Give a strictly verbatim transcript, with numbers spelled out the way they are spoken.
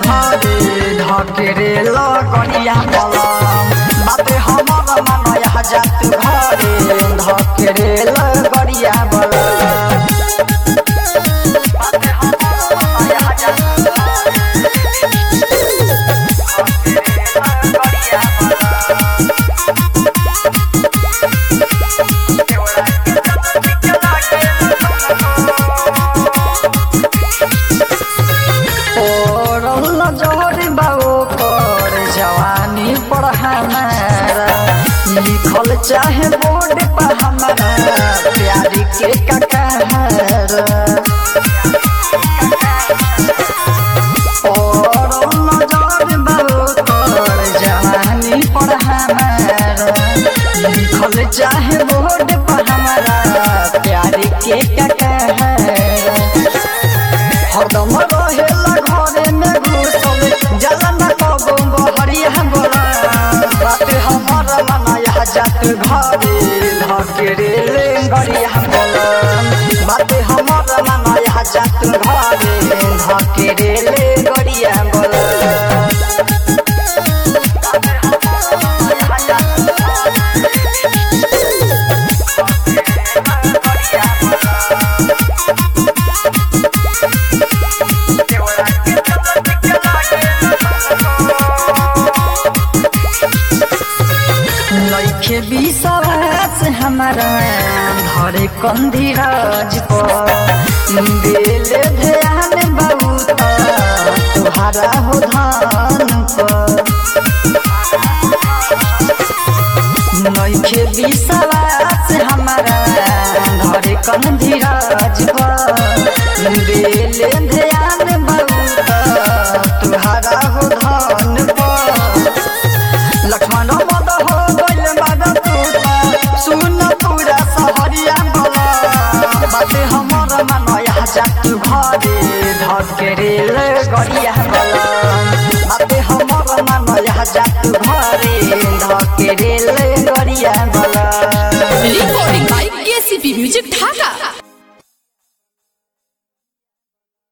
घरे धकेरे लगड़िया बलम बाते हमर मनया जात घरे धकेरे लगड़िया बलम बाते हमर मनया जात जवानी पर हमारा लिखल चाहे बोर्ड पर हमारा प्यार के ककहरा और नजर बहुतर जवानी पर हमारा लिखल चाहे बोर्ड पर हमारा प्यार के ककहरा हरदम रहेला घरे में घुसल जलन कबो बहरिया बोला बात हमर मनया जात घरे धकेरे लगड़िया बोला बात हमर मनया जात घरे धकेरे लगड़िया बोला नइखे विश्वास हमारा धरे कंधीराज पर दिल ध्यान बहुत तुहारा हो धान पर नइखे विश्वास हमारा धरे कंधीराज पर दिल ध्यान बहुत तुहारा हो धान पर लक्ष्मण मद हो सुन पूरा सहरिया बोला बाते हमर मनया जात घरे धकेरे लगड़िया बोला बाते हमर मनया जात घरे धकेरे लगड़िया बोला। Recording by KCP music Dhaka.